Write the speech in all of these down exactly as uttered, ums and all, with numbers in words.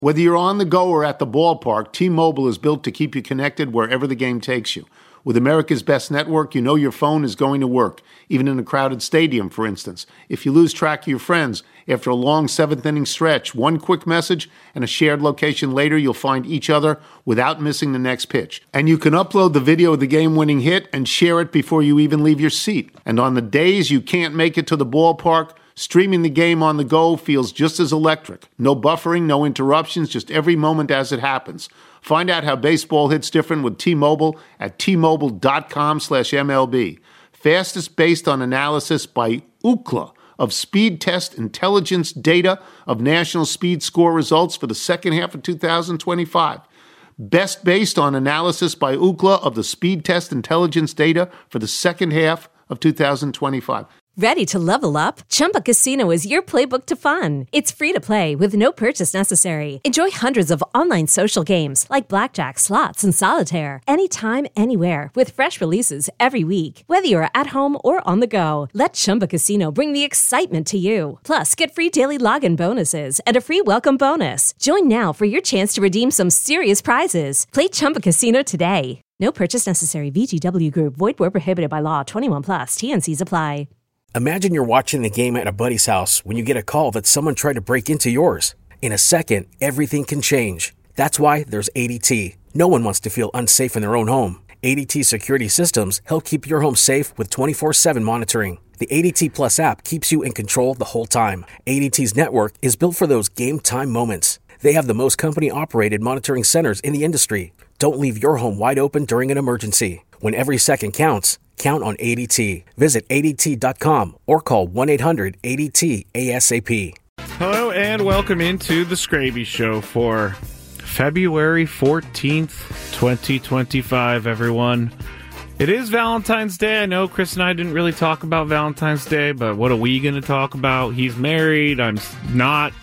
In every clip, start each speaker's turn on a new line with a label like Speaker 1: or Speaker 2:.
Speaker 1: Whether you're on the go or at the ballpark, T-Mobile is built to keep you connected wherever the game takes you. With America's best network, you know your phone is going to work, even in a crowded stadium, for instance. If you lose track of your friends, after a long seventh-inning stretch, one quick message and a shared location later, you'll find each other without missing the next pitch. And you can upload the video of the game-winning hit and share it before you even leave your seat. And on the days you can't make it to the ballpark, streaming the game on the go feels just as electric. No buffering, no interruptions, just every moment as it happens. Find out how baseball hits different with T-Mobile at T-Mobile.com slash MLB. Fastest based on analysis by Ookla of Speed Test Intelligence data of national speed score results for the second half of two thousand twenty-five. Best based on analysis by Ookla of the Speed Test Intelligence data for the second half of two thousand twenty-five.
Speaker 2: Ready to level up? Chumba Casino is your playbook to fun. It's free to play with no purchase necessary. Enjoy hundreds of online social games like blackjack, slots, and solitaire anytime, anywhere with fresh releases every week. Whether you're at home or on the go, let Chumba Casino bring the excitement to you. Plus, get free daily login bonuses and a free welcome bonus. Join now for your chance to redeem some serious prizes. Play Chumba Casino today. No purchase necessary. V G W Group. Void where prohibited by law. twenty-one plus. T N Cs apply.
Speaker 3: Imagine you're watching the game at a buddy's house when you get a call that someone tried to break into yours. In a second, everything can change. That's why there's A D T. No one wants to feel unsafe in their own home. A D T security systems help keep your home safe with twenty-four seven monitoring. The A D T Plus app keeps you in control the whole time. A D T's network is built for those game time moments. They have the most company-operated monitoring centers in the industry. Don't leave your home wide open during an emergency. When every second counts, count on A D T. Visit A D T dot com or call one eight hundred A D T A S A P.
Speaker 4: Hello and welcome into the Scravy Show for February fourteenth, twenty twenty-five, everyone. It is Valentine's Day. I know Chris and I didn't really talk about Valentine's Day, but what are we going to talk about? He's married. I'm not.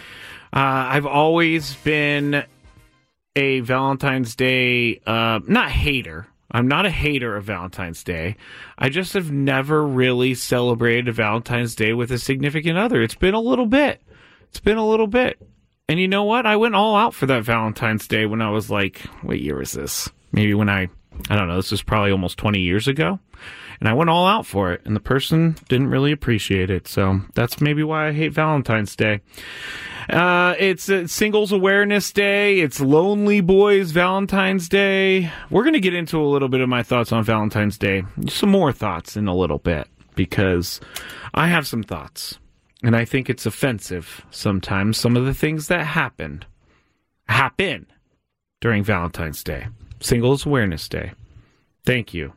Speaker 4: Uh, I've always been a Valentine's Day, uh, not hater. I'm not a hater of Valentine's Day. I just have never really celebrated Valentine's Day with a significant other. It's been a little bit. It's been a little bit. And you know what? I went all out for that Valentine's Day when I was like, what year is this? Maybe when I, I don't know, this was probably almost twenty years ago. And I went all out for it, and the person didn't really appreciate it. So that's maybe why I hate Valentine's Day. Uh, it's uh, Singles Awareness Day. It's Lonely Boys Valentine's Day. We're going to get into a little bit of my thoughts on Valentine's Day. Some more thoughts in a little bit, because I have some thoughts. And I think it's offensive sometimes, some of the things that happened, happen during Valentine's Day. Singles Awareness Day. Thank you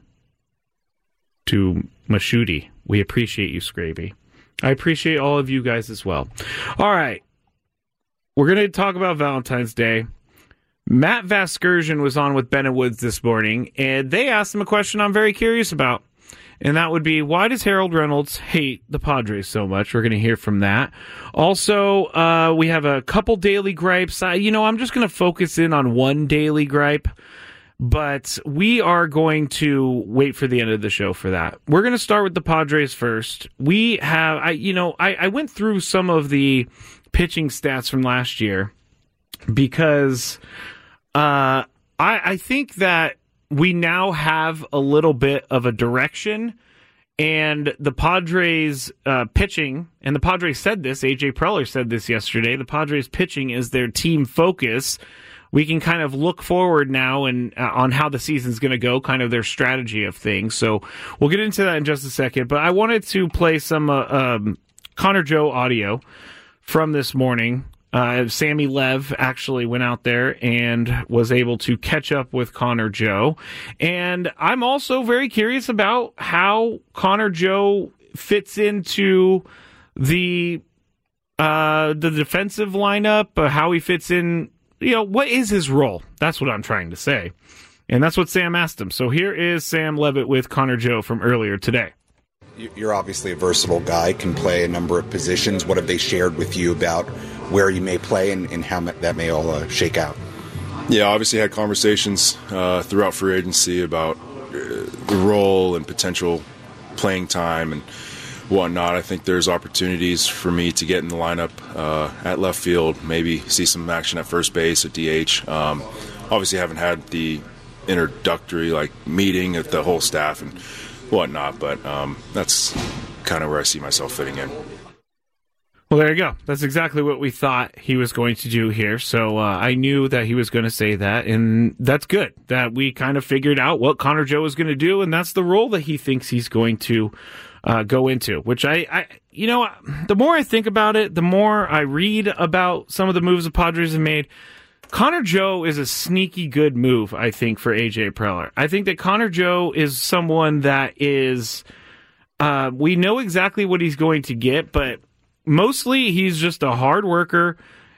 Speaker 4: to Mashuti. We appreciate you, Scravy. I appreciate all of you guys as well. All right. We're going to talk about Valentine's Day. Matt Vasgersian was on with Bennett Woods this morning, and they asked him a question I'm very curious about. And that would be, why does Harold Reynolds hate the Padres so much? We're going to hear from that. Also, uh, we have a couple daily gripes. I, you know, I'm just going to focus in on one daily gripe. But we are going to wait for the end of the show for that. We're going to start with the Padres first. We have, I, you know, I, I went through some of the pitching stats from last year because uh, I, I think that we now have a little bit of a direction. And the Padres uh, pitching, and the Padres said this, A J Preller said this yesterday, the Padres pitching is their team focus. We can kind of look forward now and uh, on how the season's going to go, kind of their strategy of things. So we'll get into that in just a second. But I wanted to play some uh, um, Connor Joe audio from this morning. Uh, Sammy Lev actually went out there and was able to catch up with Connor Joe. And I'm also very curious about how Connor Joe fits into the uh, the defensive lineup, uh, how he fits in. You know, what is his role? That's what I'm trying to say. And that's what Sam asked him. So here is Sam Levitt with Connor Joe from earlier today.
Speaker 5: You're obviously a versatile guy, can play a number of positions. What have they shared with you about where you may play and, and how that may all uh, shake out?
Speaker 6: Yeah, obviously had conversations uh, throughout free agency about uh, the role and potential playing time. And whatnot. I think there's opportunities for me to get in the lineup uh, at left field, maybe see some action at first base, at D H. Um, obviously haven't had the introductory like meeting with the whole staff and whatnot, but um, that's kind of where I see myself fitting in.
Speaker 4: Well, there you go. That's exactly what we thought he was going to do here. So uh, I knew that he was going to say that, and that's good that we kind of figured out what Connor Joe is going to do, and that's the role that he thinks he's going to uh, go into, which I, I, you know, the more I think about it, the more I read about some of the moves the Padres have made. Connor Joe is a sneaky good move, I think, for A J Preller. I think that Connor Joe is someone that is, uh, we know exactly what he's going to get, but mostly he's just a hard worker,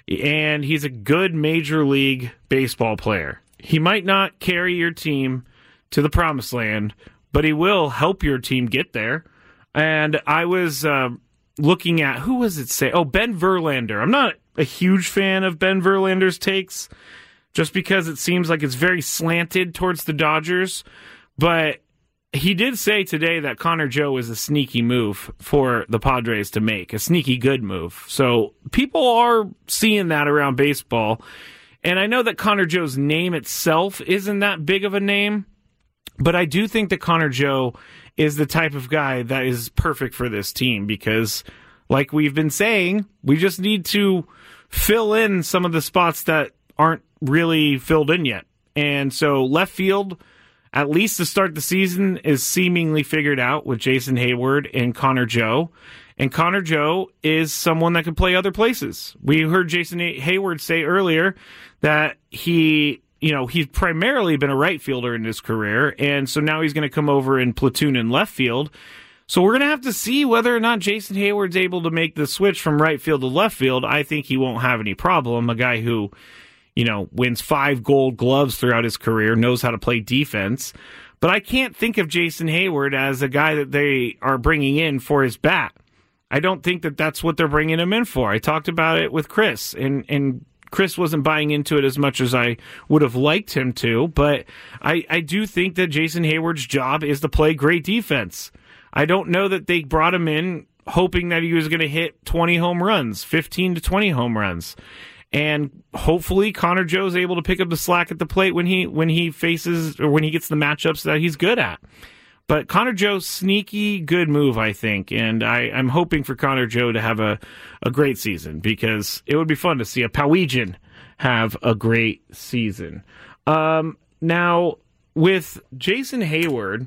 Speaker 4: and he's a good Major League Baseball player. He might not carry your team to the promised land, but he will help your team get there. And I was uh, looking at, who was it say? Oh, Ben Verlander. I'm not a huge fan of Ben Verlander's takes, just because it seems like it's very slanted towards the Dodgers, but he did say today that Connor Joe is a sneaky move for the Padres to make, a sneaky good move. So people are seeing that around baseball. And I know that Connor Joe's name itself isn't that big of a name, but I do think that Connor Joe is the type of guy that is perfect for this team because, like we've been saying, we just need to fill in some of the spots that aren't really filled in yet. And so left field, at least to start the season, is seemingly figured out with Jason Heyward and Connor Joe. And Connor Joe is someone that can play other places. We heard Jason Heyward say earlier that he, you know, he's primarily been a right fielder in his career, and so now he's going to come over and platoon in left field. So we're going to have to see whether or not Jason Heyward's able to make the switch from right field to left field. I think he won't have any problem. A guy who, you know, wins five gold gloves throughout his career, knows how to play defense. But I can't think of Jason Heyward as a guy that they are bringing in for his bat. I don't think that that's what they're bringing him in for. I talked about it with Chris, and, and Chris wasn't buying into it as much as I would have liked him to. But I, I do think that Jason Heyward's job is to play great defense. I don't know that they brought him in hoping that he was going to hit twenty home runs, fifteen to twenty home runs. And hopefully Connor Joe's able to pick up the slack at the plate when he when he faces or when he gets the matchups that he's good at. But Connor Joe's sneaky good move, I think, and I, I'm hoping for Connor Joe to have a, a great season because it would be fun to see a Powegian have a great season. Um, now, with Jason Heyward,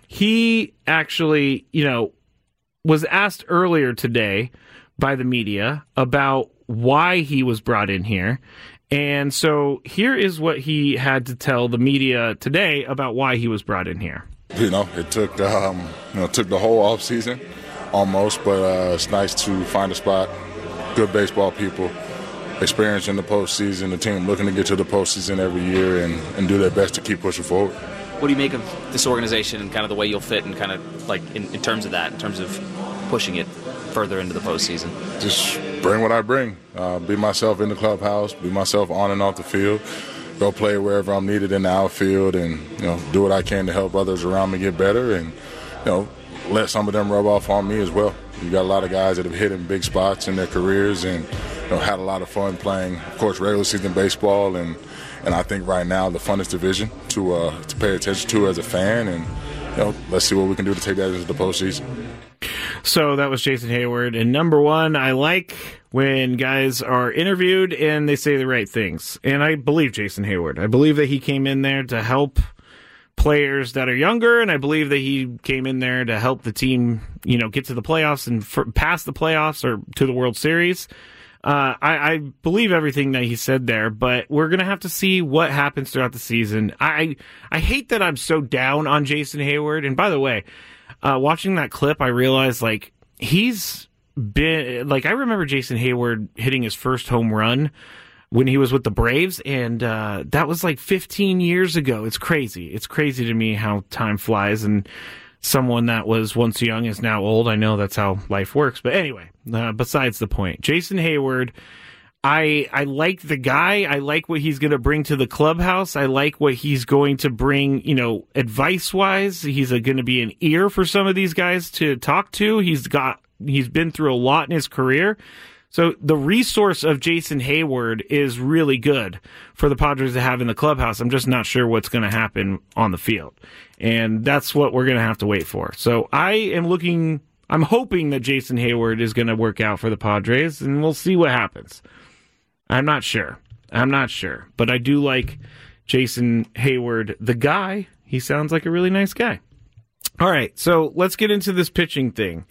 Speaker 4: he actually, you know, was asked earlier today by the media about why he was brought in here. And so here is what he had to tell the media today about why he was brought in here.
Speaker 7: You know, it took um, you know, it took the whole off season almost, but uh, it's nice to find a spot, good baseball people, experience in the postseason, the team looking to get to the postseason every year and, and do their best to keep pushing forward.
Speaker 8: What do you make of this organization and kind of the way you'll fit and kind of like in, in terms of that, in terms of pushing it further into the postseason?
Speaker 7: Just bring what I bring. Uh, be myself in the clubhouse, be myself on and off the field, go play wherever I'm needed in the outfield and, you know, do what I can to help others around me get better and, you know, let some of them rub off on me as well. You got a lot of guys that have hit in big spots in their careers and, you know, had a lot of fun playing, of course, regular season baseball and, and I think right now the funnest division to uh, to pay attention to as a fan and, you know, let's see what we can do to take that into the postseason.
Speaker 4: So that was Jason Heyward. And number one, I like when guys are interviewed and they say the right things. And I believe Jason Heyward. I believe that he came in there to help players that are younger, and I believe that he came in there to help the team, you know, get to the playoffs and for, past the playoffs or to the World Series. Uh, I, I believe everything that he said there, but we're going to have to see what happens throughout the season. I I hate that I'm so down on Jason Heyward. And by the way, uh, watching that clip, I realized, like, he's been, like, I remember Jason Heyward hitting his first home run when he was with the Braves, and uh, that was like fifteen years ago. It's crazy. It's crazy to me how time flies, and someone that was once young is now old. I know that's how life works. But anyway, uh, besides the point, Jason Heyward, I I like the guy. I like what he's going to bring to the clubhouse. I like what he's going to bring, you know, advice-wise. He's going to be an ear for some of these guys to talk to. He's got he's been through a lot in his career. So the resource of Jason Hayward is really good for the Padres to have in the clubhouse. I'm just not sure what's going to happen on the field. And that's what we're going to have to wait for. So I am looking, I'm hoping that Jason Hayward is going to work out for the Padres, and we'll see what happens. I'm not sure. I'm not sure. But I do like Jason Hayward, the guy. He sounds like a really nice guy. All right, so let's get into this pitching thing.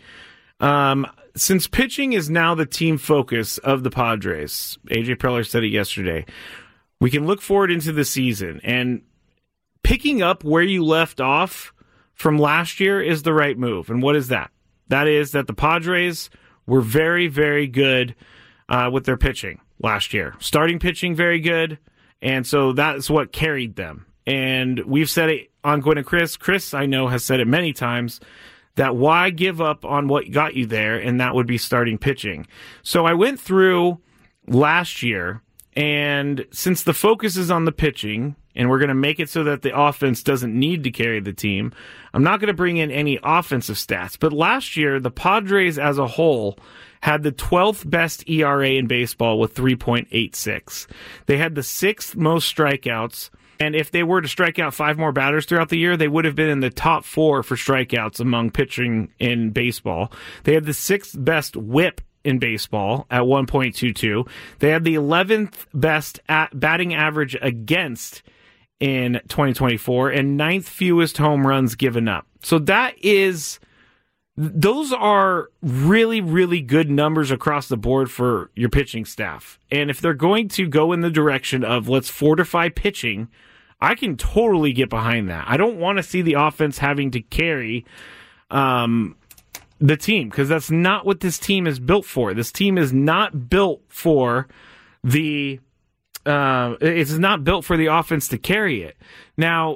Speaker 4: Um, since pitching is now the team focus of the Padres, A J Preller said it yesterday, we can look forward into the season. And picking up where you left off from last year is the right move. And what is that? That is that the Padres were very, very good uh, with their pitching last year. Starting pitching, very good. And so that's what carried them. And we've said it on Gwen and Chris. Chris, I know, has said it many times, that why give up on what got you there, and that would be starting pitching. So I went through last year, and since the focus is on the pitching, and we're going to make it so that the offense doesn't need to carry the team, I'm not going to bring in any offensive stats. But last year, the Padres as a whole had the twelfth best E R A in baseball with three point eight six. They had the sixth most strikeouts. And if they were to strike out five more batters throughout the year, they would have been in the top four for strikeouts among pitching in baseball. They had the sixth best whip in baseball at one point two two. They had the eleventh best at batting average against in twenty twenty-four and ninth fewest home runs given up. So that is, those are really, really good numbers across the board for your pitching staff. And if they're going to go in the direction of let's fortify pitching, I can totally get behind that. I don't want to see the offense having to carry um, the team, because that's not what this team is built for. This team is not built for the uh, it's not built for the offense to carry it. Now,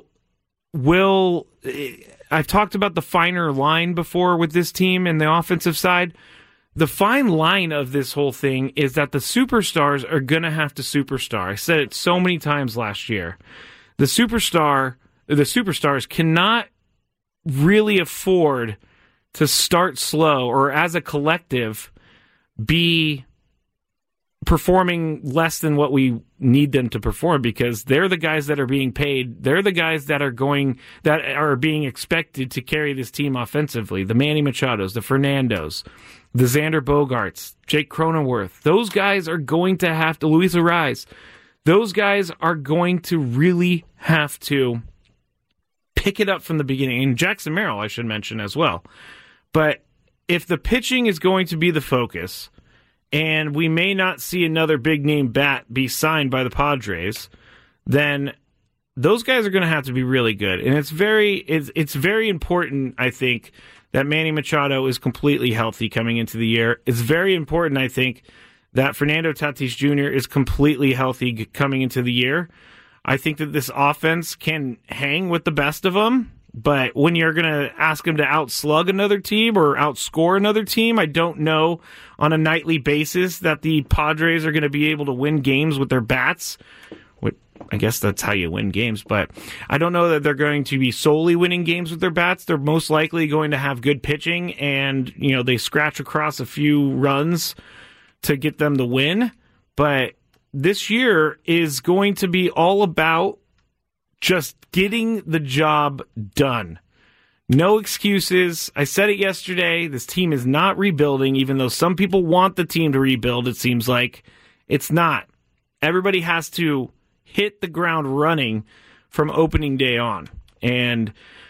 Speaker 4: will I've talked about the finer line before with this team and the offensive side. The fine line of this whole thing is that the superstars are going to have to superstar. I said it so many times last year. The superstar, the superstars cannot really afford to start slow or as a collective be performing less than what we need them to perform, because they're the guys that are being paid. They're the guys that are going, that are being expected to carry this team offensively. The Manny Machados, the Fernandos, the Xander Bogaerts, Jake Cronenworth. Those guys are going to have to, Luis Arraez, those guys are going to really have to pick it up from the beginning. And Jackson Merrill, I should mention as well. But if the pitching is going to be the focus, and we may not see another big-name bat be signed by the Padres, then those guys are going to have to be really good. And it's very, it's, it's very important, I think, that Manny Machado is completely healthy coming into the year. It's very important, I think, that Fernando Tatis Junior is completely healthy coming into the year. I think that this offense can hang with the best of them, but when you're going to ask them to outslug another team or outscore another team, I don't know on a nightly basis that the Padres are going to be able to win games with their bats. I guess that's how you win games, but I don't know that they're going to be solely winning games with their bats. They're most likely going to have good pitching, and you know they scratch across a few runs to get them the win. But this year is going to be all about just getting the job done. No excuses. I said it yesterday. This team is not rebuilding, even though some people want the team to rebuild. It seems like it's not. Everybody has to hit the ground running from opening day on. And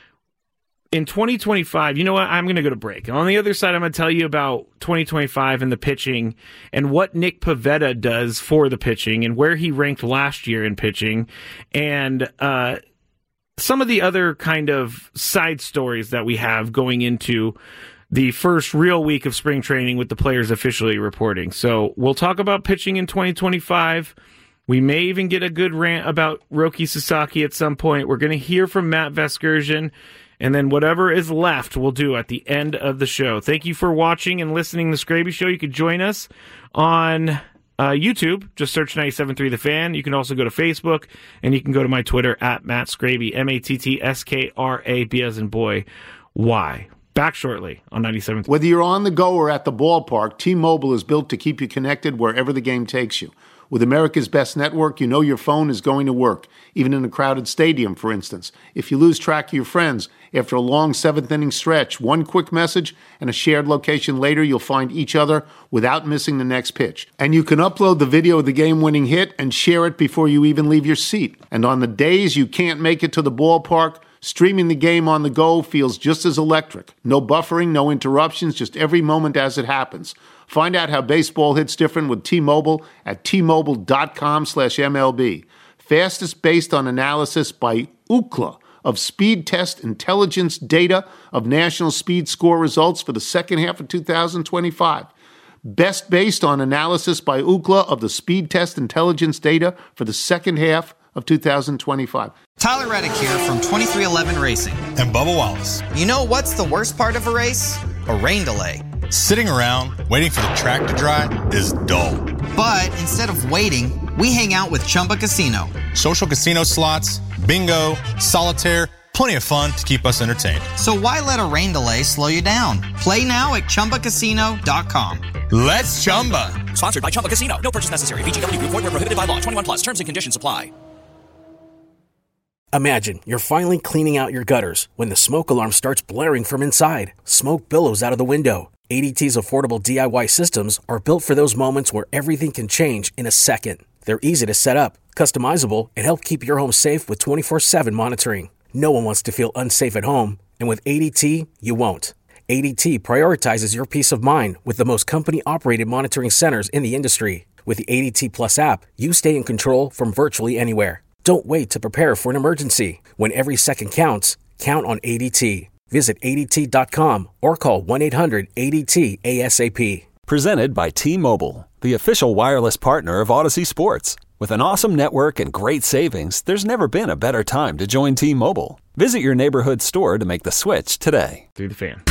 Speaker 4: in twenty twenty-five, you know what? I'm going to go to break. On the other side, I'm going to tell you about twenty twenty-five and the pitching and what Nick Pivetta does for the pitching and where he ranked last year in pitching, and uh, some of the other kind of side stories that we have going into the first real week of spring training with the players officially reporting. So we'll talk about pitching in twenty twenty-five. We may even get a good rant about Roki Sasaki at some point. We're going to hear from Matt Vasgersian. And then whatever is left, we'll do at the end of the show. Thank you for watching and listening to The Scraby Show. You could join us on uh, YouTube, just search ninety-seven point three The Fan. You can also go to Facebook, and you can go to my Twitter at Matt Scraby, M A T T S K R A B as in boy, Y. Back shortly on ninety-seven point three.
Speaker 1: Whether you're on the go or at the ballpark, T-Mobile is built to keep you connected wherever the game takes you. With America's best network, you know your phone is going to work, even in a crowded stadium, for instance. If you lose track of your friends after a long seventh-inning stretch, one quick message and a shared location later, you'll find each other without missing the next pitch. And you can upload the video of the game-winning hit and share it before you even leave your seat. And on the days you can't make it to the ballpark, streaming the game on the go feels just as electric. No buffering, no interruptions, just every moment as it happens. Find out how baseball hits different with T-Mobile at T-Mobile.com slash MLB. Fastest based on analysis by Ookla of Speed Test Intelligence data of national speed score results for the second half of two thousand twenty-five. Best based on analysis by Ookla of the Speed Test Intelligence data for the second half of two thousand twenty-five.
Speaker 9: Tyler Reddick here from twenty-three eleven Racing.
Speaker 10: And Bubba Wallace.
Speaker 9: You know what's the worst part of a race? A rain delay.
Speaker 10: Sitting around waiting for the track to dry is dull.
Speaker 9: But instead of waiting, we hang out with Chumba Casino.
Speaker 10: Social casino slots, bingo, solitaire, plenty of fun to keep us entertained.
Speaker 9: So why let a rain delay slow you down? Play now at Chumba Casino dot com.
Speaker 10: Let's Chumba.
Speaker 11: Sponsored by Chumba Casino. No purchase necessary. V G W Group. Void where prohibited by law. twenty-one plus. Terms and conditions apply.
Speaker 3: Imagine you're finally cleaning out your gutters when the smoke alarm starts blaring from inside. Smoke billows out of the window. A D T's affordable D I Y systems are built for those moments where everything can change in a second. They're easy to set up, customizable, and help keep your home safe with twenty-four seven monitoring. No one wants to feel unsafe at home, and with A D T, you won't. A D T prioritizes your peace of mind with the most company-operated monitoring centers in the industry. With the A D T Plus app, you stay in control from virtually anywhere. Don't wait to prepare for an emergency. When every second counts, count on A D T. Visit A D T dot com or call one eight hundred A D T A S A P.
Speaker 12: Presented by T-Mobile, the official wireless partner of Odyssey Sports. With an awesome network and great savings, there's never been a better time to join T-Mobile. Visit your neighborhood store to make the switch today.
Speaker 4: Through the Fan.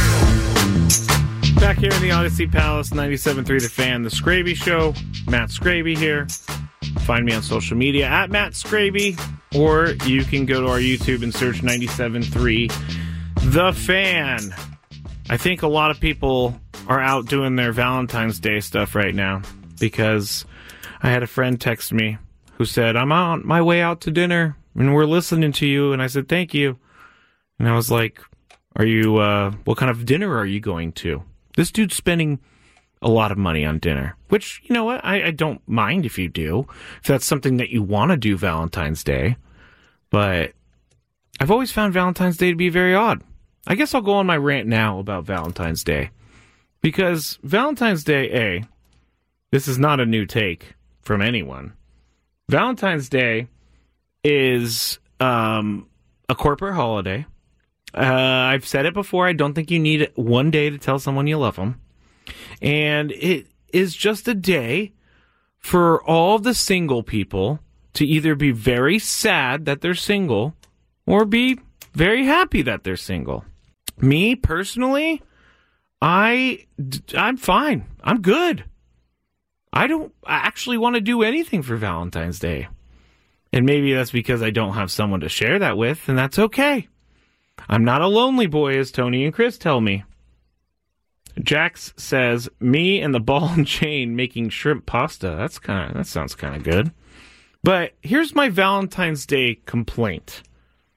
Speaker 4: Back here in the Odyssey Palace, ninety-seven point three The Fan, The Scraby Show. Matt Scraby here. Find me on social media at Matt Scraby, or you can go to our YouTube and search ninety-seven point three The Fan. I think a lot of people are out doing their Valentine's Day stuff right now, because I had a friend text me who said, I'm on my way out to dinner and we're listening to you. And I said, thank you. And I was like, are you, uh, what kind of dinner are you going to? This dude's spending a lot of money on dinner, which, you know what? I, I don't mind if you do, if that's something that you want to do Valentine's Day. But I've always found Valentine's Day to be very odd. I guess I'll go on my rant now about Valentine's Day. Because Valentine's Day, A, this is not a new take from anyone. Valentine's Day is um, a corporate holiday. Uh, I've said it before. I don't think you need one day to tell someone you love them. And it is just a day for all the single people to either be very sad that they're single or be very happy that they're single. Me, personally, I, I'm fine. I'm good. I don't actually want to do anything for Valentine's Day. And maybe that's because I don't have someone to share that with, and that's okay. I'm not a lonely boy, as Tony and Chris tell me. Jax says, me and the ball and chain making shrimp pasta. That's kind of, that sounds kind of good. But here's my Valentine's Day complaint.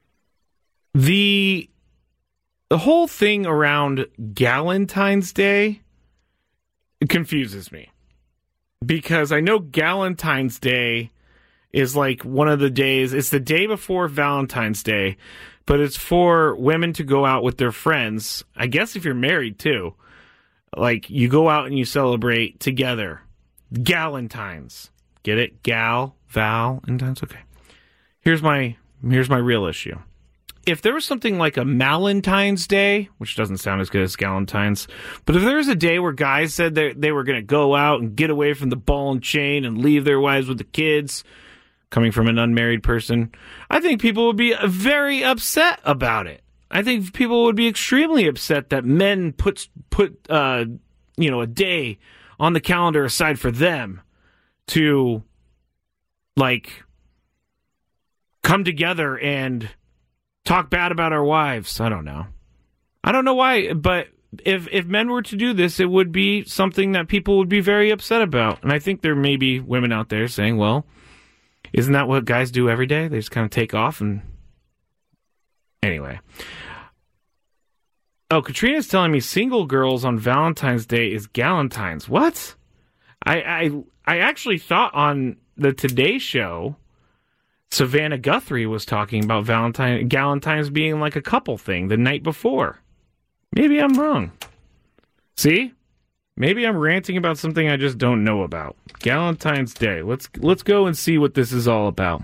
Speaker 4: The, the whole thing around Galentine's Day confuses me. Because I know Galentine's Day is like one of the days, it's the day before Valentine's Day, but it's for women to go out with their friends. I guess if you're married too. Like, you go out and you celebrate together. Galentine's. Get it? Gal, Val, and times. Okay. Here's my here's my real issue. If there was something like a Malentine's Day, which doesn't sound as good as Galentine's, but if there was a day where guys said they, they were going to go out and get away from the ball and chain and leave their wives with the kids, coming from an unmarried person, I think people would be very upset about it. I think people would be extremely upset that men put, put uh, you know, a day on the calendar aside for them to, like, come together and talk bad about our wives. I don't know. I don't know why, but if if men were to do this, it would be something that people would be very upset about. And I think there may be women out there saying, well, isn't that what guys do every day? They just kind of take off and... Anyway. Oh, Katrina's telling me single girls on Valentine's Day is Galentine's. What? I, I I actually thought on the Today Show, Savannah Guthrie was talking about Valentine Galentine's being like a couple thing the night before. Maybe I'm wrong. See? Maybe I'm ranting about something I just don't know about. Galentine's Day. Let's let's go and see what this is all about.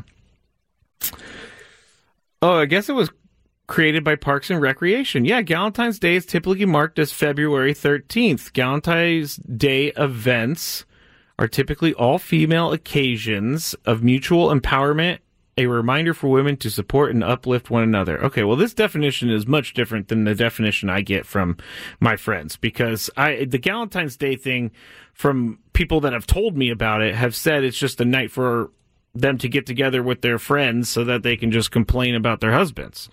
Speaker 4: Oh, I guess it was created by Parks and Recreation. Yeah, Galentine's Day is typically marked as February thirteenth. Galentine's Day events are typically all-female occasions of mutual empowerment, a reminder for women to support and uplift one another. Okay, well, this definition is much different than the definition I get from my friends, because I the Galentine's Day thing, from people that have told me about it, have said it's just a night for them to get together with their friends so that they can just complain about their husbands.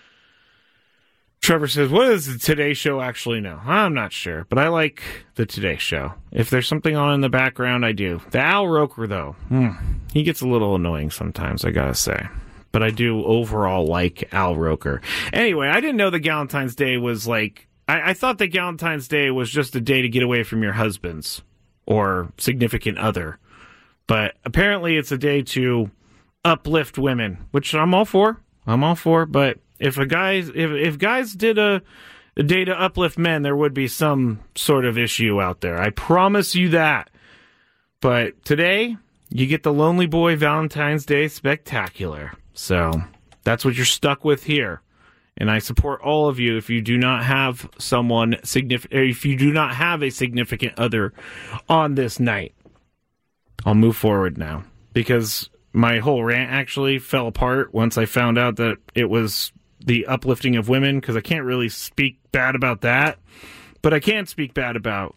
Speaker 4: Trevor says, what does the Today Show actually know? I'm not sure, but I like the Today Show. If there's something on in the background, I do. The Al Roker, though, hmm, he gets a little annoying sometimes, I gotta say. But I do overall like Al Roker. Anyway, I didn't know that Galentine's Day was like... I, I thought that Galentine's Day was just a day to get away from your husbands or significant other. But apparently it's a day to uplift women, which I'm all for. I'm all for, but... If a guys if if guys did a, a day to uplift men, there would be some sort of issue out there. I promise you that. But today, you get the Lonely Boy Valentine's Day Spectacular. So that's what you're stuck with here. And I support all of you if you do not have someone significant, if you do not have a significant other on this night. I'll move forward now because my whole rant actually fell apart once I found out that it was the uplifting of women, because I can't really speak bad about that, but I can speak bad about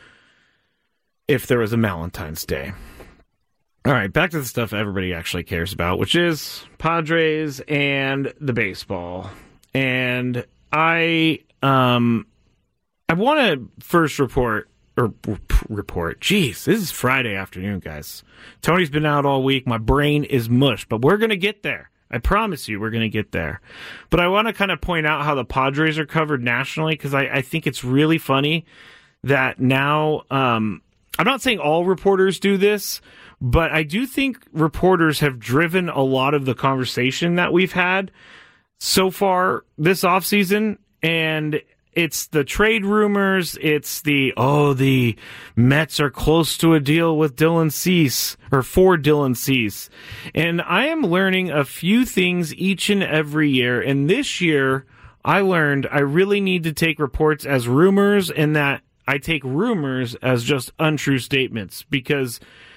Speaker 4: if there was a Valentine's Day. All right, back to the stuff everybody actually cares about, which is Padres and the baseball. And I, um, I want to first report, or report, jeez, this is Friday afternoon, guys. Tony's been out all week. My brain is mush, but we're going to get there. I promise you we're going to get there. But I want to kind of point out how the Padres are covered nationally, because I, I think it's really funny that now, um, I'm not saying all reporters do this, but I do think reporters have driven a lot of the conversation that we've had so far this offseason, and it's the trade rumors, it's the, oh, the Mets are close to a deal with Dylan Cease, or for Dylan Cease. And I am learning a few things each and every year, and this year I learned I really need to take reports as rumors, and that I take rumors as just untrue statements, because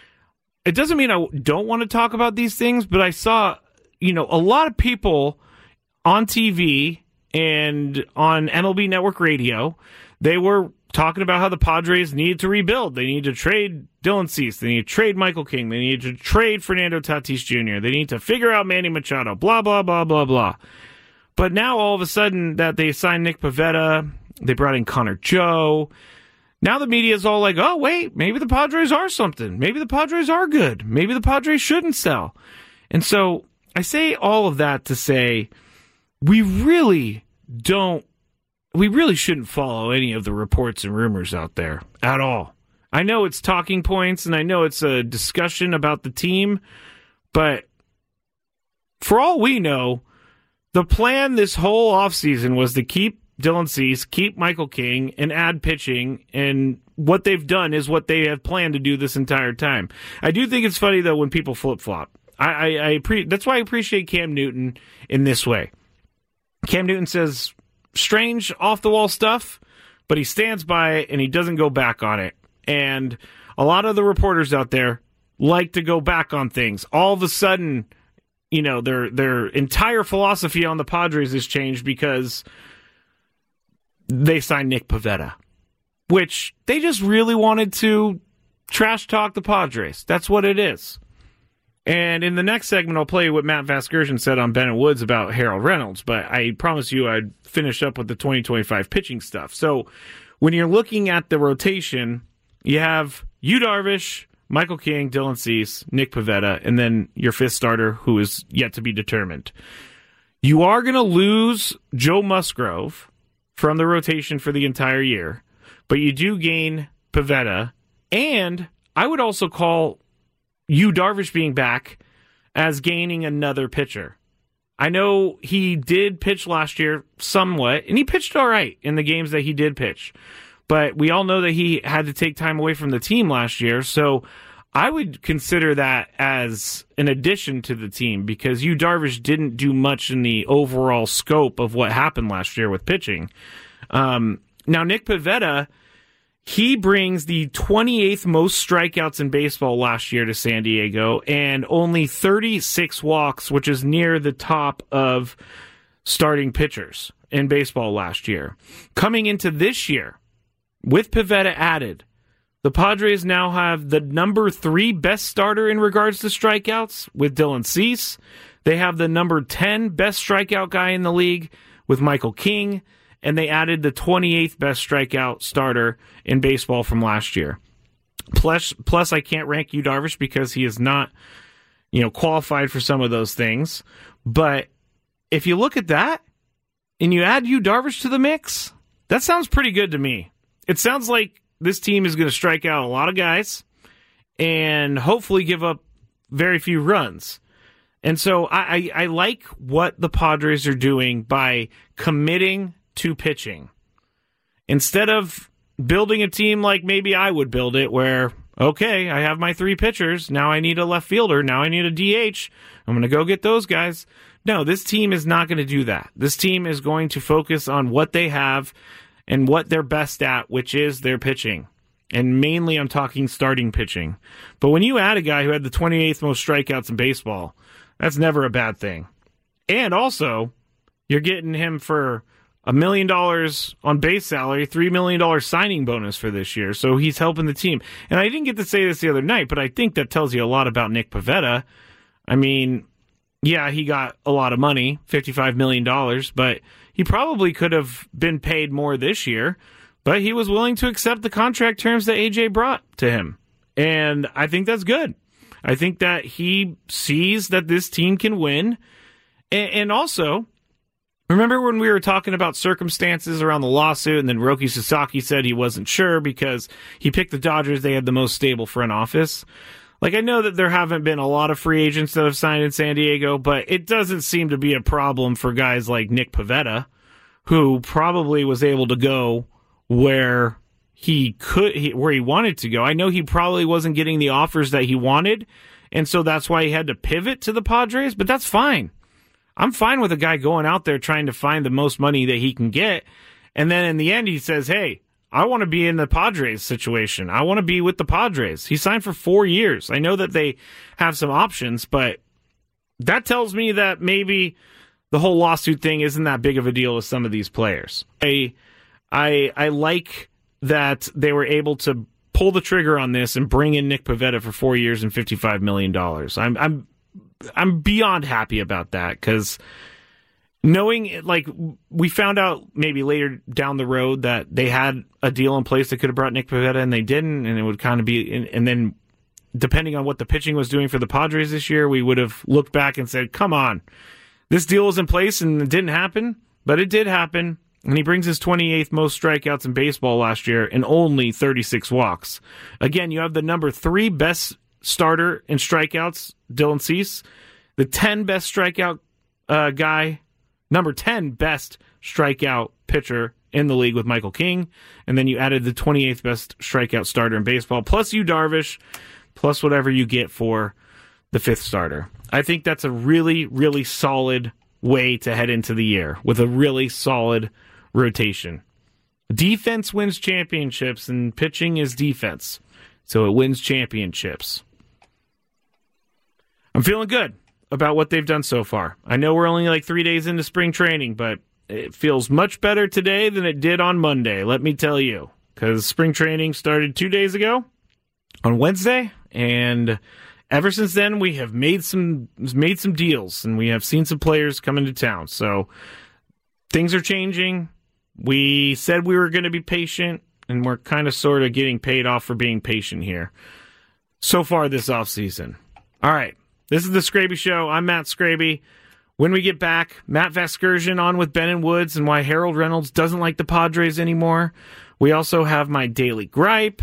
Speaker 4: it doesn't mean I don't want to talk about these things, but I saw, you know, a lot of people on T V and on M L B Network Radio, they were talking about how the Padres need to rebuild. They need to trade Dylan Cease. They need to trade Michael King. They need to trade Fernando Tatis Junior They need to figure out Manny Machado, blah, blah, blah, blah, blah. But now all of a sudden that they signed Nick Pivetta, they brought in Connor Joe. Now the media is all like, oh, wait, maybe the Padres are something. Maybe the Padres are good. Maybe the Padres shouldn't sell. And so I say all of that to say we really don't, we really shouldn't follow any of the reports and rumors out there at all. I know it's talking points and I know it's a discussion about the team, but for all we know, the plan this whole offseason was to keep Dylan Cease, keep Michael King, and add pitching, and what they've done is what they have planned to do this entire time. I do think it's funny, though, when people flip-flop. I, I, I pre- That's why I appreciate Cam Newton in this way. Cam Newton says strange, off-the-wall stuff, but he stands by it, and he doesn't go back on it. And a lot of the reporters out there like to go back on things. All of a sudden, you know, their their entire philosophy on the Padres has changed because they signed Nick Pivetta, which they just really wanted to trash talk the Padres. That's what it is. And in the next segment, I'll play you what Matt Vasgersian said on Ben and Woods about Harold Reynolds, but I promise you I'd finish up with the twenty twenty-five pitching stuff. So when you're looking at the rotation, you have Yu Darvish, Michael King, Dylan Cease, Nick Pivetta, and then your fifth starter, who is yet to be determined. You are going to lose Joe Musgrove from the rotation for the entire year, but you do gain Pivetta, and I would also call Yu Darvish being back as gaining another pitcher. I know he did pitch last year somewhat, and he pitched all right in the games that he did pitch. But we all know that he had to take time away from the team last year, so I would consider that as an addition to the team because Yu Darvish didn't do much in the overall scope of what happened last year with pitching. Um, now, Nick Pivetta, he brings the twenty-eighth most strikeouts in baseball last year to San Diego and only thirty-six walks, which is near the top of starting pitchers in baseball last year. Coming into this year, with Pivetta added, the Padres now have the number three best starter in regards to strikeouts with Dylan Cease. They have the number ten best strikeout guy in the league with Michael King. And they added the twenty-eighth best strikeout starter in baseball from last year. Plus, plus I can't rank Yu Darvish because he is not, you know, qualified for some of those things. But if you look at that and you add Yu Darvish to the mix, that sounds pretty good to me. It sounds like this team is going to strike out a lot of guys and hopefully give up very few runs. And so I, I, I like what the Padres are doing by committing to pitching. Instead of building a team like maybe I would build it, where, okay, I have my three pitchers, now I need a left fielder, now I need a D H, I'm going to go get those guys. No, this team is not going to do that. This team is going to focus on what they have and what they're best at, which is their pitching. And mainly I'm talking starting pitching. But when you add a guy who had the twenty-eighth most strikeouts in baseball, that's never a bad thing. And also, you're getting him for a million dollars on base salary, three million dollars signing bonus for this year. So he's helping the team. And I didn't get to say this the other night, but I think that tells you a lot about Nick Pivetta. I mean, yeah, he got a lot of money, fifty-five million dollars, but he probably could have been paid more this year, but he was willing to accept the contract terms that A J brought to him. And I think that's good. I think that he sees that this team can win. And, and also, remember when we were talking about circumstances around the lawsuit and then Roki Sasaki said he wasn't sure because he picked the Dodgers, they had the most stable front office? Like, I know that there haven't been a lot of free agents that have signed in San Diego, but it doesn't seem to be a problem for guys like Nick Pivetta, who probably was able to go where he could, he, where he wanted to go. I know he probably wasn't getting the offers that he wanted, and so that's why he had to pivot to the Padres, but that's fine. I'm fine with a guy going out there trying to find the most money that he can get, and then in the end he says, hey, I want to be in the Padres situation. I want to be with the Padres. He signed for four years. I know that they have some options, but that tells me that maybe the whole lawsuit thing isn't that big of a deal with some of these players. I, I, I like that they were able to pull the trigger on this and bring in Nick Pivetta for four years and fifty-five million dollars. I'm, I'm, I'm beyond happy about that because knowing, like, we found out maybe later down the road that they had a deal in place that could have brought Nick Pivetta and they didn't, and it would kind of be, and, and then depending on what the pitching was doing for the Padres this year, we would have looked back and said, come on, this deal was in place and it didn't happen, but it did happen, and he brings his twenty-eighth most strikeouts in baseball last year and only thirty-six walks. Again, you have the number three best starter in strikeouts, Dylan Cease, the ten best strikeout uh, guy, number ten best strikeout pitcher in the league with Michael King, and then you added the twenty-eighth best strikeout starter in baseball, plus Yu Darvish, plus whatever you get for the fifth starter. I think that's a really, really solid way to head into the year, with a really solid rotation. Defense wins championships, and pitching is defense, so it wins championships. I'm feeling good about what they've done so far. I know we're only like three days into spring training, but it feels much better today than it did on Monday, let me tell you, because spring training started two days ago, on Wednesday, and ever since then we have made some made some deals, and we have seen some players come into town. So things are changing. We said we were going to be patient, and we're kind of sort of getting paid off for being patient here so far this offseason. All right, this is the Scraby Show. I'm Matt Scraby. When we get back, Matt Vasgersian on with Ben and Woods and why Harold Reynolds doesn't like the Padres anymore. We also have my daily gripe,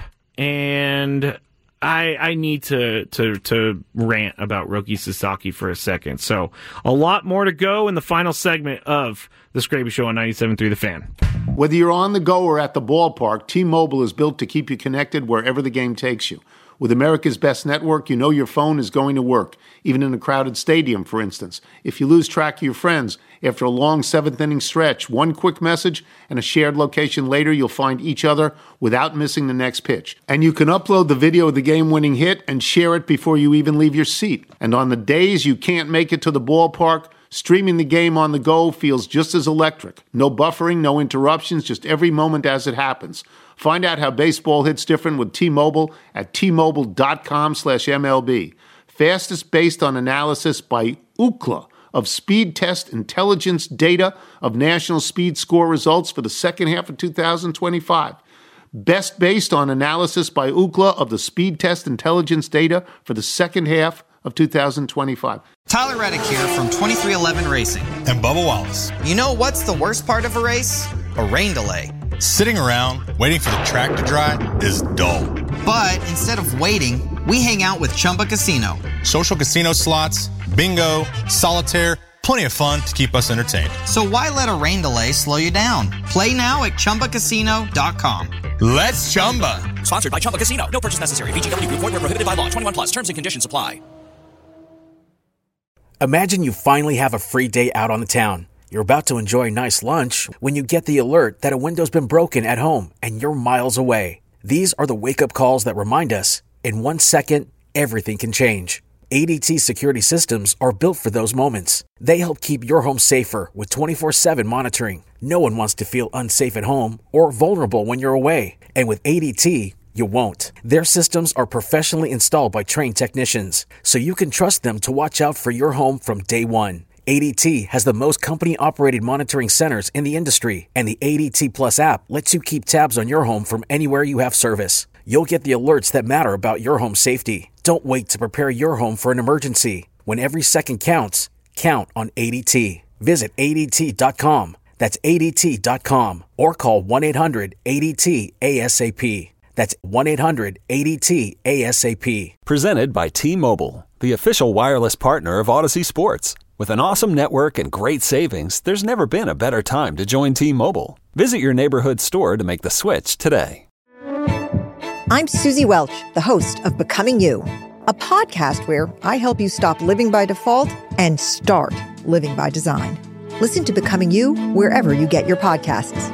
Speaker 4: and I I need to to to rant about Roki Sasaki for a second. So a lot more to go in the final segment of the Scraby Show on ninety-seven point three The Fan.
Speaker 1: Whether you're on the go or at the ballpark, T-Mobile is built to keep you connected wherever the game takes you. With America's best network, you know your phone is going to work, even in a crowded stadium, for instance. If you lose track of your friends, after a long seventh-inning stretch, one quick message and a shared location later, you'll find each other without missing the next pitch. And you can upload the video of the game-winning hit and share it before you even leave your seat. And on the days you can't make it to the ballpark, streaming the game on the go feels just as electric. No buffering, no interruptions, just every moment as it happens. Find out how baseball hits different with T-Mobile at T-Mobile.com slash MLB. Fastest based on analysis by Ookla of Speed Test Intelligence data of national speed score results for the second half of two thousand twenty-five. Best based on analysis by Ookla of the Speed Test Intelligence data for the second half of two thousand twenty-five.
Speaker 9: Tyler Reddick here from twenty-three eleven Racing.
Speaker 10: And Bubba Wallace.
Speaker 9: You know what's the worst part of a race? A rain delay.
Speaker 10: Sitting around waiting for the track to dry is dull.
Speaker 9: But instead of waiting, we hang out with Chumba Casino.
Speaker 10: Social casino slots, bingo, solitaire, plenty of fun to keep us entertained.
Speaker 9: So why let a rain delay slow you down? Play now at Chumba Casino dot com.
Speaker 10: Let's Chumba.
Speaker 11: Sponsored by Chumba Casino. No purchase necessary. V G W Group. Void where prohibited by law. twenty-one plus. Terms and conditions apply.
Speaker 3: Imagine you finally have a free day out on the town. You're about to enjoy a nice lunch when you get the alert that a window's been broken at home and you're miles away. These are the wake-up calls that remind us, in one second, everything can change. A D T security systems are built for those moments. They help keep your home safer with twenty-four seven monitoring. No one wants to feel unsafe at home or vulnerable when you're away. And with A D T, you won't. Their systems are professionally installed by trained technicians, so you can trust them to watch out for your home from day one. A D T has the most company-operated monitoring centers in the industry, and the A D T Plus app lets you keep tabs on your home from anywhere you have service. You'll get the alerts that matter about your home safety. Don't wait to prepare your home for an emergency. When every second counts, count on A D T. Visit A D T dot com. That's A D T dot com. Or call one eight hundred A D T A S A P. That's one eight hundred A D T A S A P.
Speaker 12: Presented by T-Mobile, the official wireless partner of Odyssey Sports. With an awesome network and great savings, there's never been a better time to join T-Mobile. Visit your neighborhood store to make the switch today.
Speaker 13: I'm Susie Welch, the host of Becoming You, a podcast where I help you stop living by default and start living by design. Listen to Becoming You wherever you get your podcasts.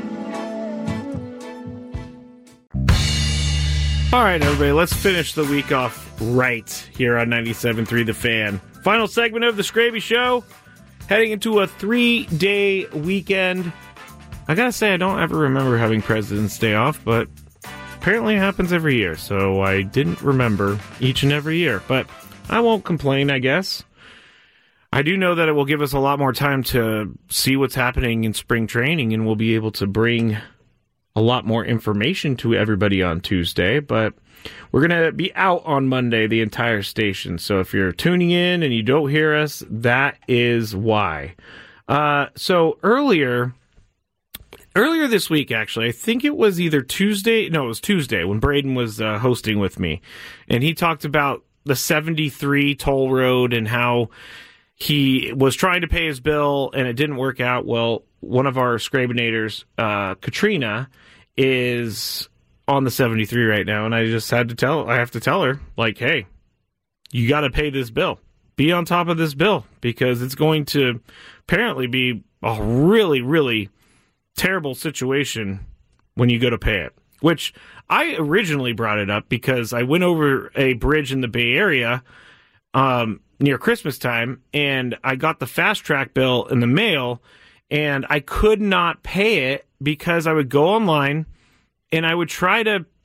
Speaker 4: All right, everybody, let's finish the week off right here on ninety-seven point three The Fan. Final segment of the Scraby Show, heading into a three-day weekend. I gotta say, I don't ever remember having President's Day off, but apparently it happens every year, so I didn't remember each and every year. But I won't complain, I guess. I do know that it will give us a lot more time to see what's happening in spring training, and we'll be able to bring a lot more information to everybody on Tuesday, but we're going to be out on Monday, the entire station. So if you're tuning in and you don't hear us, that is why. Uh, so earlier, earlier this week, actually, I think it was either Tuesday. No, it was Tuesday when Braden was uh, hosting with me, and he talked about the seventy-three toll road and how he was trying to pay his bill and it didn't work out. Well, one of our Scrabinators, uh, Katrina, is on the seventy-three right now, and I just had to tell, I have to tell her, like, hey, you got to pay this bill. Be on top of this bill, because it's going to apparently be a really, really terrible situation when you go to pay it. Which I originally brought it up because I went over a bridge in the Bay Area um, near Christmas time, and I got the fast track bill in the mail, and I could not pay it because I would go online and I would try to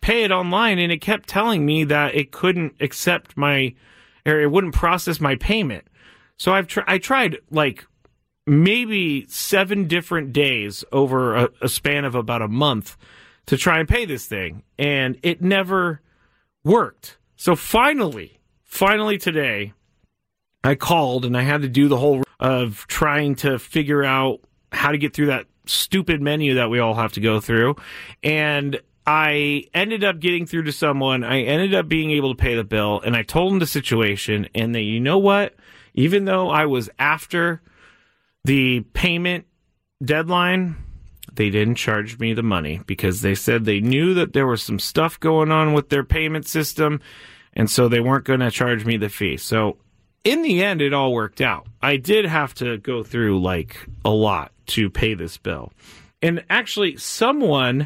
Speaker 4: pay it online, and it kept telling me that it couldn't accept my, or it wouldn't process my payment. So I've tr- I tried like maybe seven different days over a, a span of about a month to try and pay this thing, and it never worked. So finally, finally today, I called and I had to do the whole of trying to figure out how to get through that stupid menu that we all have to go through. And I ended up getting through to someone. I ended up being able to pay the bill, and I told them the situation. And they, you know what? Even though I was after the payment deadline, they didn't charge me the money because they said they knew that there was some stuff going on with their payment system, and so they weren't going to charge me the fee. So in the end, it all worked out. I did have to go through like a lot to pay this bill. And actually, someone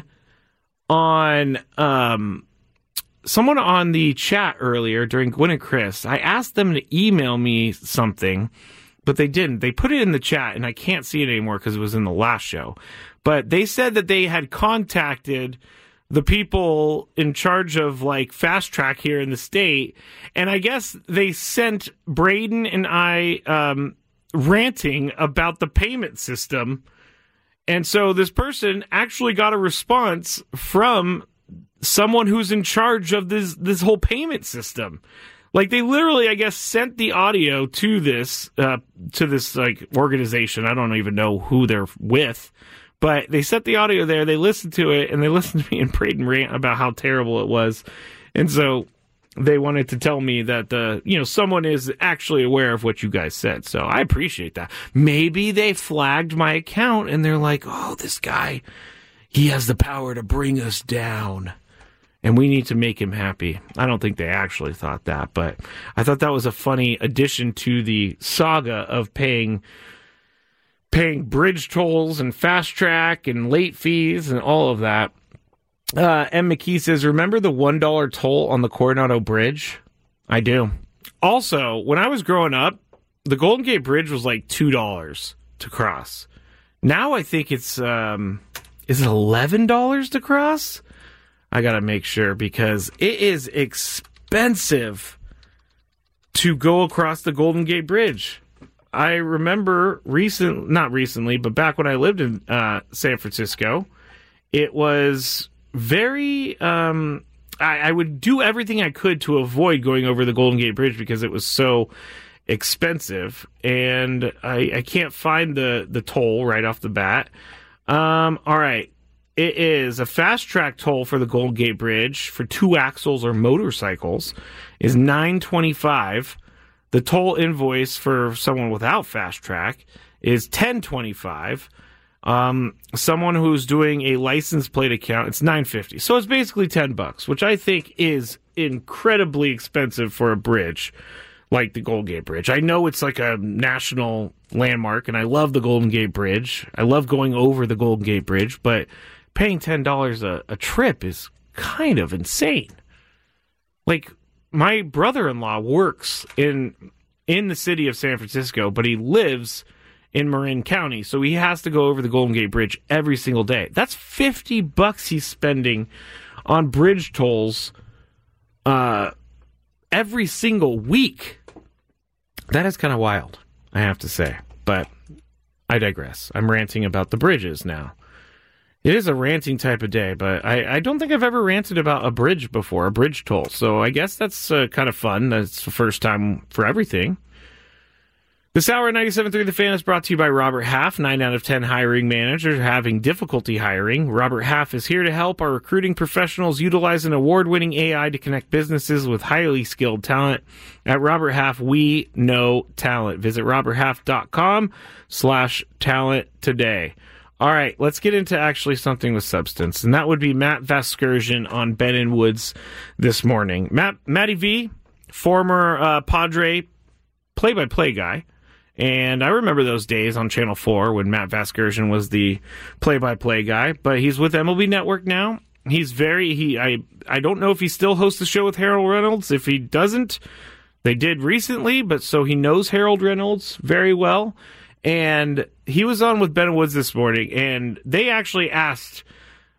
Speaker 4: on um, someone on the chat earlier during Gwen and Chris, I asked them to email me something, but they didn't. They put it in the chat, and I can't see it anymore because it was in the last show. But they said that they had contacted the people in charge of like Fast Track here in the state, and I guess they sent Braden and I um, ranting about the payment system. And so this person actually got a response from someone who's in charge of this this whole payment system. Like they literally, I guess, sent the audio to this uh, to this like organization. I don't even know who they're with, but they sent the audio there. They listened to it, and they listened to me and Braden rant about how terrible it was. And so they wanted to tell me that the you know someone is actually aware of what you guys said. So I appreciate that. Maybe they flagged my account and they're like, "Oh, this guy, he has the power to bring us down, and we need to make him happy." I don't think they actually thought that, but I thought that was a funny addition to the saga of paying paying bridge tolls and Fast Track and late fees and all of that. Uh, M. McKee says, remember the one dollar toll on the Coronado Bridge? I do. Also, when I was growing up, the Golden Gate Bridge was like two dollars to cross. Now I think it's, um, is it eleven dollars to cross? I got to make sure because it is expensive to go across the Golden Gate Bridge. I remember recent, not recently, but back when I lived in uh, San Francisco, it was very, um, I, I would do everything I could to avoid going over the Golden Gate Bridge because it was so expensive, and I, I can't find the, the toll right off the bat. Um, all right. It is a Fast Track toll for the Golden Gate Bridge for two axles or motorcycles is nine twenty-five. The toll invoice for someone without Fast Track is ten twenty-five. Um, someone who's doing a license plate account, it's nine fifty. So it's basically ten bucks, which I think is incredibly expensive for a bridge like the Golden Gate Bridge. I know it's like a national landmark, and I love the Golden Gate Bridge. I love going over the Golden Gate Bridge, but paying ten dollars a, a trip is kind of insane. Like, my brother-in-law works in in the city of San Francisco, but he lives in Marin County, so he has to go over the Golden Gate Bridge every single day. That's fifty bucks he's spending on bridge tolls uh, every single week. That is kind of wild, I have to say. But I digress. I'm ranting about the bridges now. It is a ranting type of day, but I, I don't think I've ever ranted about a bridge before, a bridge toll. So I guess that's uh, kind of fun. That's the first time for everything. This hour at ninety-seven point three The Fan is brought to you by Robert Half. Nine out of ten hiring managers are having difficulty hiring. Robert Half is here to help our recruiting professionals utilize an award-winning A I to connect businesses with highly skilled talent. At Robert Half, we know talent. Visit roberthalf.com slash talent today. All right, let's get into actually something with substance, and that would be Matt Vasgersian on Ben and Woods this morning. Matt, Matty V, former uh, Padre play-by-play guy, and I remember those days on Channel four when Matt Vasgersian was the play-by-play guy, but he's with M L B Network now. He's very, he I, I don't know if he still hosts the show with Harold Reynolds. If he doesn't, they did recently, but so he knows Harold Reynolds very well. And he was on with Ben and Woods this morning, and they actually asked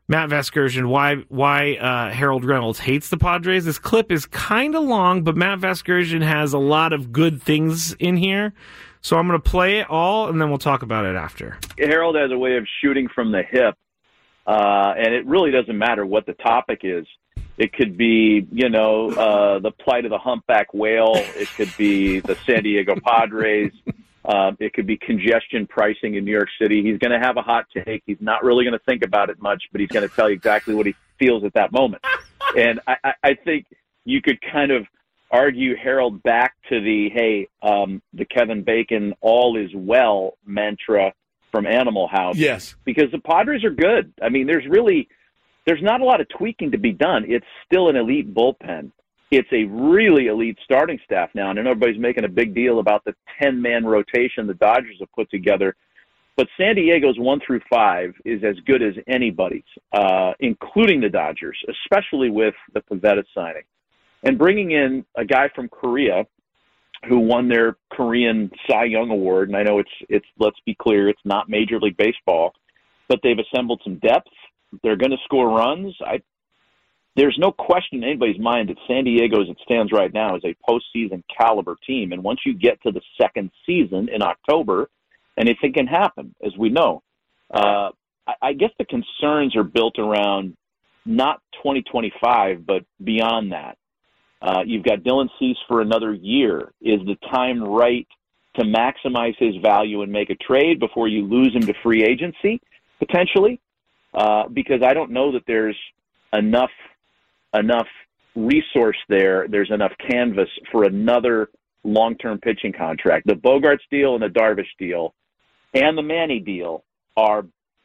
Speaker 4: Matt Vasgersian why why uh, Harold Reynolds hates the Padres. This clip is kind of long, but Matt Vasgersian has a lot of good things in here. So I'm going to play it all, and then we'll talk about it after.
Speaker 14: Harold has a way of shooting from the hip, uh, and it really doesn't matter what the topic is. It could be, you know, uh, the plight of the humpback whale. It could be the San Diego Padres. Uh, it could be congestion pricing in New York City. He's going to have a hot take. He's not really going to think about it much, but he's going to tell you exactly what he feels at that moment. And I, I, I think you could kind of argue Harold back to the, hey, um, the Kevin Bacon all is well mantra from Animal House.
Speaker 15: Yes.
Speaker 14: Because the Padres are good. I mean, there's really, there's not a lot of tweaking to be done. It's still an elite bullpen. It's a really elite starting staff now. And I know everybody's making a big deal about the ten-man rotation the Dodgers have put together. But San Diego's one through five is as good as anybody's, uh, including the Dodgers, especially with the Pivetta signing. And bringing in a guy from Korea who won their Korean Cy Young Award, and I know it's, it's let's be clear, it's not Major League Baseball, but they've assembled some depth. They're going to score runs. I, there's no question in anybody's mind that San Diego, as it stands right now, is a postseason caliber team. And once you get to the second season in October, anything can happen, as we know. Uh, I, I guess the concerns are built around not twenty twenty-five, but beyond that. Uh, you've got Dylan Cease for another year. Is the time right to maximize his value and make a trade before you lose him to free agency, potentially? Uh, because I don't know that there's enough enough resource there. There's enough canvas for another long-term pitching contract. The Bogaerts deal and the Darvish deal and the Manny deal are,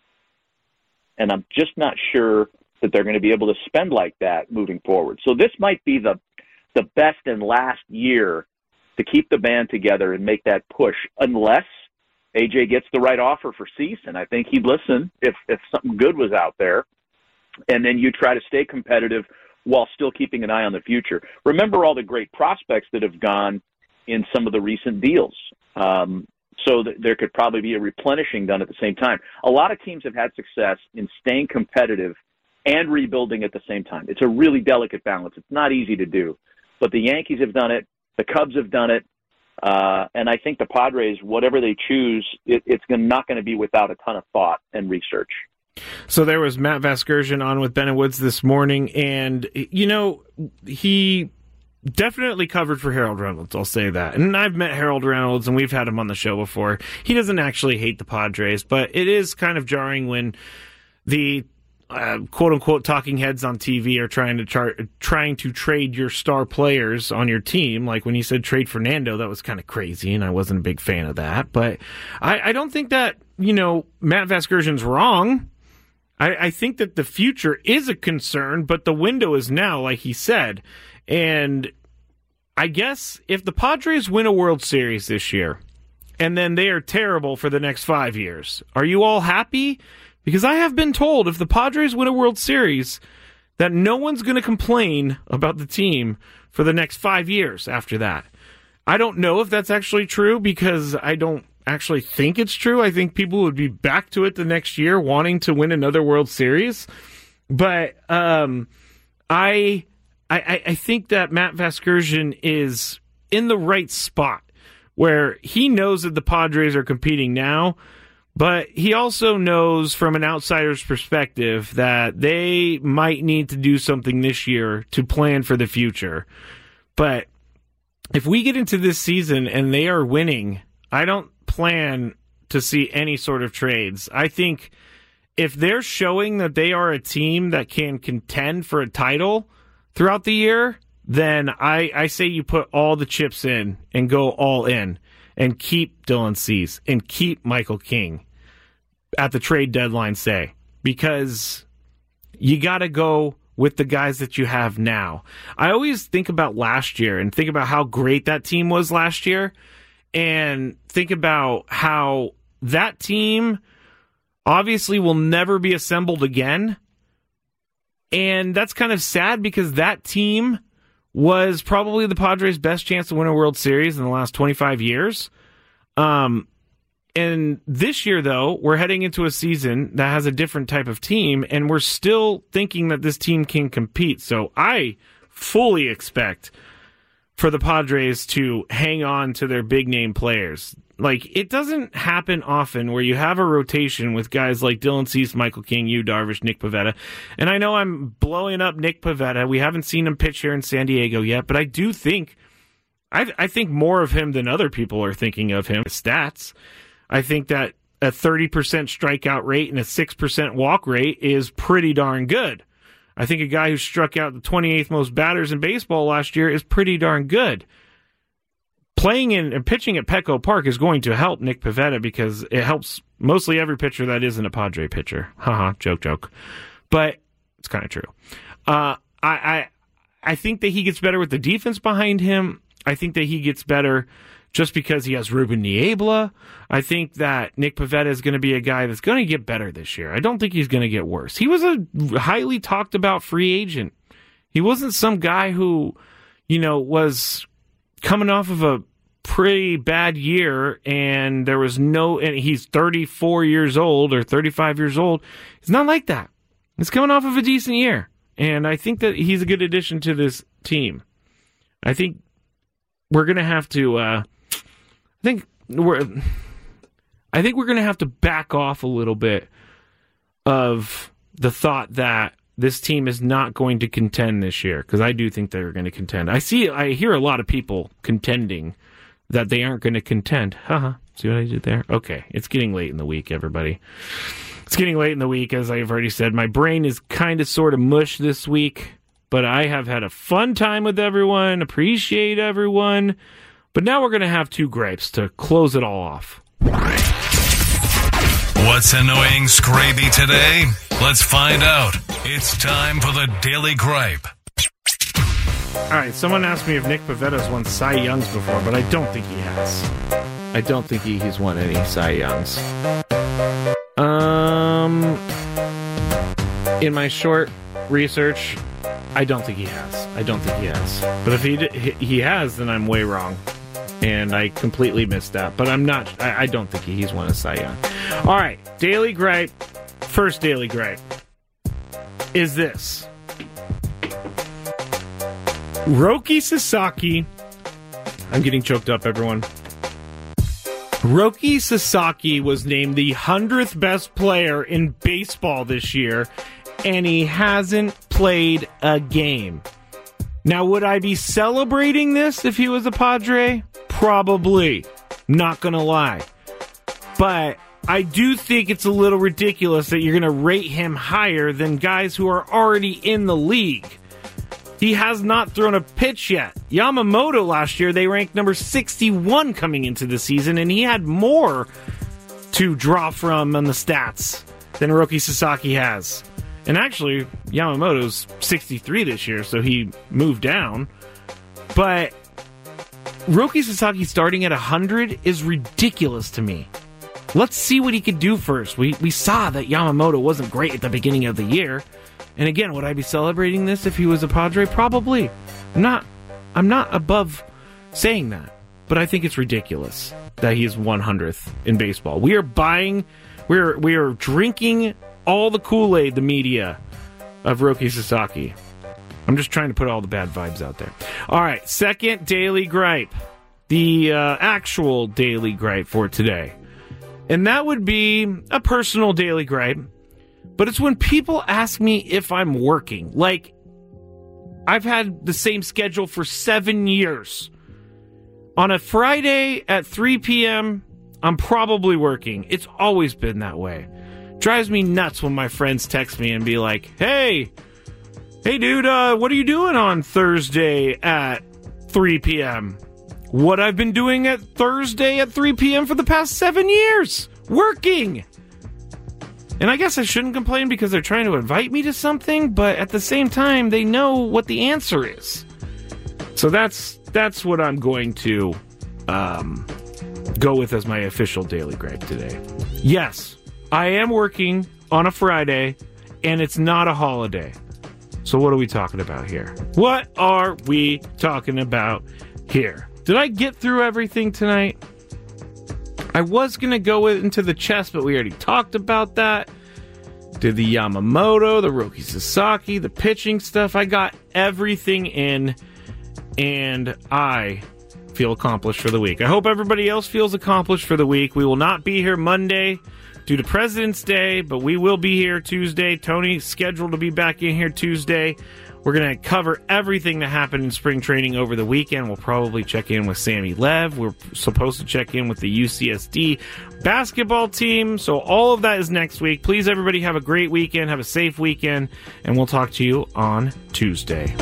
Speaker 14: and I'm just not sure that they're going to be able to spend like that moving forward. So this might be the the best and last year to keep the band together and make that push, unless A J gets the right offer for Cease, and I think he'd listen if, if something good was out there. And then you try to stay competitive while still keeping an eye on the future. Remember all the great prospects that have gone in some of the recent deals. Um, so that there could probably be a replenishing done at the same time. A lot of teams have had success in staying competitive and rebuilding at the same time. It's a really delicate balance. It's not easy to do. But the Yankees have done it. The Cubs have done it. Uh, and I think the Padres, whatever they choose, it, it's not going to be without a ton of thought and research.
Speaker 4: So there was Matt Vasgersian on with Ben and Woods this morning, and, you know, he definitely covered for Harold Reynolds, I'll say that. And I've met Harold Reynolds, and we've had him on the show before. He doesn't actually hate the Padres, but it is kind of jarring when the uh, quote-unquote talking heads on T V are trying to char- trying to trade your star players on your team. Like when he said trade Fernando, that was kind of crazy, and I wasn't a big fan of that. But I, I don't think that, you know, Matt Vasgersian's wrong. I, I think that the future is a concern, but the window is now, like he said. And I guess if the Padres win a World Series this year, and then they are terrible for the next five years, are you all happy? Because I have been told if the Padres win a World Series, that no one's going to complain about the team for the next five years after that. I don't know if that's actually true, because I don't actually think it's true. I think people would be back to it the next year wanting to win another World Series. But um, I, I I think that Matt Vasgersian is in the right spot where he knows that the Padres are competing now, but he also knows from an outsider's perspective that they might need to do something this year to plan for the future. But if we get into this season and they are winning, I don't plan to see any sort of trades. I think if they're showing that they are a team that can contend for a title throughout the year, then I, I say you put all the chips in and go all in and keep Dylan Cease and keep Michael King at the trade deadline, say, because you got to go with the guys that you have now. I always think about last year and think about how great that team was last year, and think about how that team obviously will never be assembled again. And that's kind of sad, because that team was probably the Padres' best chance to win a World Series in the last twenty-five years. Um, And this year, though, we're heading into a season that has a different type of team, and we're still thinking that this team can compete. So I fully expect for the Padres to hang on to their big-name players. Like, it doesn't happen often where you have a rotation with guys like Dylan Cease, Michael King, Yu Darvish, Nick Pivetta. And I know I'm blowing up Nick Pivetta. We haven't seen him pitch here in San Diego yet, but I do think, I, I think more of him than other people are thinking of him. Stats. I think that a thirty percent strikeout rate and a six percent walk rate is pretty darn good. I think a guy who struck out the twenty-eighth most batters in baseball last year is pretty darn good. Playing in and pitching at Petco Park is going to help Nick Pivetta because it helps mostly every pitcher that isn't a Padre pitcher. Haha, joke, joke. But it's kind of true. Uh, I, I, I think that he gets better with the defense behind him. I think that he gets better just because he has Ruben Niebla. I think that Nick Pivetta is going to be a guy that's going to get better this year. I don't think he's going to get worse. He was a highly talked about free agent. He wasn't some guy who, you know, was coming off of a pretty bad year and there was no, and he's thirty-four years old or thirty-five years old. It's not like that. He's coming off of a decent year. And I think that he's a good addition to this team. I think we're going to have to, uh, I think we're, I think we're going to have to back off a little bit of the thought that this team is not going to contend this year, because I do think they're going to contend. I see, I hear a lot of people contending that they aren't going to contend. Haha, see what I did there? Okay, it's getting late in the week, everybody. It's getting late in the week, as I've already said. My brain is kind of sort of mush this week, but I have had a fun time with everyone, appreciate everyone. But now we're going to have two gripes to close it all off.
Speaker 15: What's annoying Scraby today? Let's find out. It's time for the Daily Gripe.
Speaker 4: All right, someone asked me if Nick Pavetta's won Cy Youngs before, but I don't think he has. I don't think he, he's won any Cy Youngs. Um, in my short research, I don't think he has. I don't think he has. But if he he has, then I'm way wrong. And I completely missed that. But I'm not, I, I don't think he's won a Cy Young. All right, Daily Gripe. First Daily Gripe is this. Roki Sasaki. I'm getting choked up, everyone. Roki Sasaki was named the hundredth best player in baseball this year, and he hasn't played a game. Now, would I be celebrating this if he was a Padre? Probably. Not gonna lie. But I do think it's a little ridiculous that you're gonna rate him higher than guys who are already in the league. He has not thrown a pitch yet. Yamamoto last year, they ranked number sixty-one coming into the season, and he had more to draw from on the stats than Roki Sasaki has. And actually, Yamamoto's sixty-three this year, so he moved down. But Roki Sasaki starting at one hundred is ridiculous to me. Let's see what he could do first. We we saw that Yamamoto wasn't great at the beginning of the year. And again, would I be celebrating this if he was a Padre? Probably. I'm not, I'm not above saying that. But I think it's ridiculous that he is one hundredth in baseball. We are buying, we're we are drinking all the Kool-Aid, the media, of Roki Sasaki. I'm just trying to put all the bad vibes out there. All right, second Daily Gripe. The uh, actual Daily Gripe for today. And that would be a personal Daily Gripe. But it's when people ask me if I'm working. Like, I've had the same schedule for seven years. On a Friday at three p.m., I'm probably working. It's always been that way. Drives me nuts when my friends text me and be like, Hey, hey dude, uh, what are you doing on Thursday at three p.m.? What I've been doing at Thursday at three p.m. for the past seven years. Working! And I guess I shouldn't complain because they're trying to invite me to something, but at the same time, they know what the answer is. So that's that's what I'm going to um, go with as my official Daily Gripe today. Yes, I am working on a Friday, and it's not a holiday. So what are we talking about here? What are we talking about here? Did I get through everything tonight? I was going to go into the chess, but we already talked about that. Did the Yamamoto, the Roki Sasaki, the pitching stuff. I got everything in, and I feel accomplished for the week. I hope everybody else feels accomplished for the week. We will not be here Monday due to President's Day, but we will be here Tuesday. Tony's scheduled to be back in here Tuesday. We're going to cover everything that happened in spring training over the weekend. We'll probably check in with Sammy Lev. We're supposed to check in with the U C S D basketball team. So all of that is next week. Please, everybody, have a great weekend. Have a safe weekend. And we'll talk to you on Tuesday.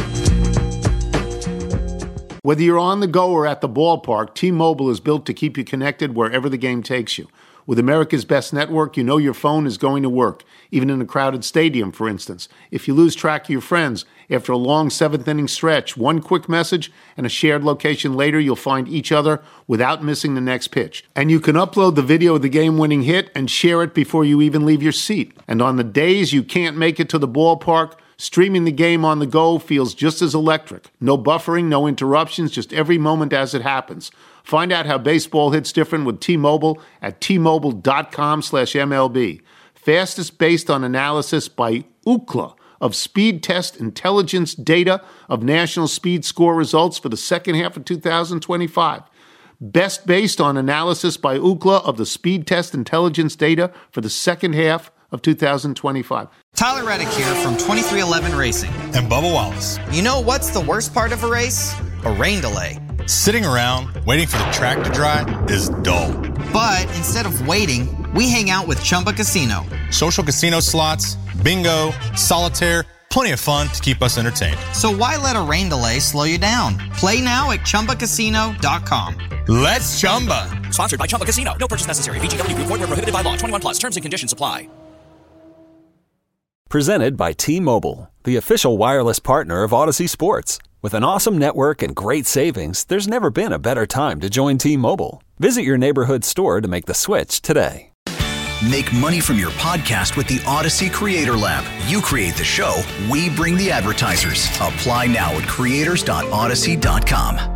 Speaker 1: Whether you're on the go or at the ballpark, T-Mobile is built to keep you connected wherever the game takes you. With America's best network, you know your phone is going to work, even in a crowded stadium, for instance. If you lose track of your friends after a long seventh-inning stretch, one quick message and a shared location later, you'll find each other without missing the next pitch. And you can upload the video of the game-winning hit and share it before you even leave your seat. And on the days you can't make it to the ballpark, streaming the game on the go feels just as electric. No buffering, no interruptions, just every moment as it happens. Find out how baseball hits different with T-Mobile at T-Mobile.com slash MLB. Fastest based on analysis by Ookla of Speed Test Intelligence data of national speed score results for the second half of two thousand twenty-five. Best based on analysis by Ookla of the Speed Test Intelligence data for the second half of two thousand twenty-five.
Speaker 9: Tyler Reddick here from twenty-three eleven Racing.
Speaker 10: And Bubba Wallace.
Speaker 9: You know what's the worst part of a race? A rain delay.
Speaker 10: Sitting around, waiting for the track to dry is dull.
Speaker 9: But instead of waiting, we hang out with Chumba Casino.
Speaker 10: Social casino slots, bingo, solitaire, plenty of fun to keep us entertained.
Speaker 9: So why let a rain delay slow you down? Play now at Chumba Casino dot com.
Speaker 10: Let's Chumba.
Speaker 11: Sponsored by Chumba Casino. No purchase necessary. V G W Group. Void where prohibited by law. twenty-one plus. Terms and conditions apply.
Speaker 12: Presented by T-Mobile, the official wireless partner of Odyssey Sports. With an awesome network and great savings, there's never been a better time to join T-Mobile. Visit your neighborhood store to make the switch today.
Speaker 16: Make money from your podcast with the Odyssey Creator Lab. You create the show, we bring the advertisers. Apply now at creators dot odyssey dot com.